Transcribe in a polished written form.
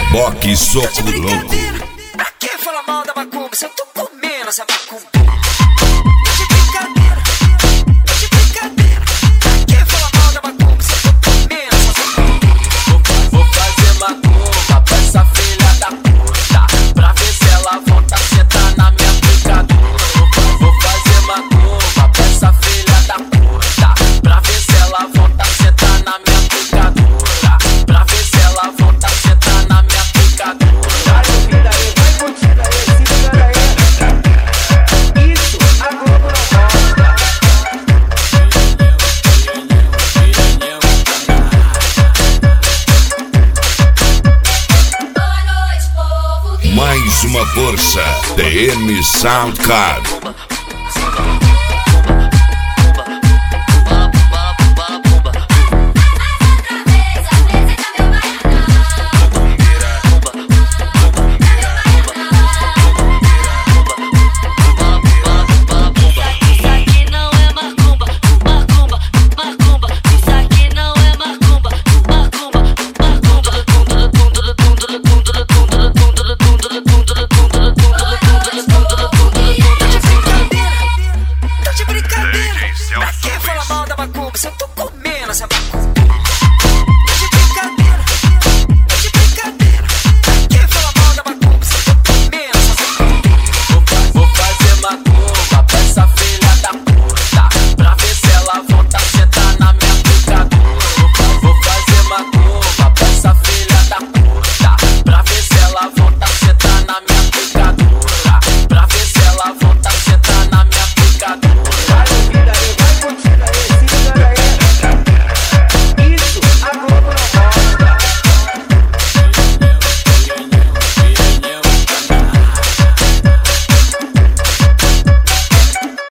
Reboque Soco Louco. Pra que fala mal da macumba se eu tô comendo essa macumba? De brincadeira, de brincadeira. Pra que fala mal da macumba se eu tô comendo essa macumba? Vou fazer macumba pra essa filha da puta, pra ver se ela volta a sentar na minha picadura. Vou fazer macumba pra essa filha da puta, pra ver se ela volta a sentar na minha picadura, pra ver se ela volta a sentar na minha picadura. Mais uma força, TM Soundcard.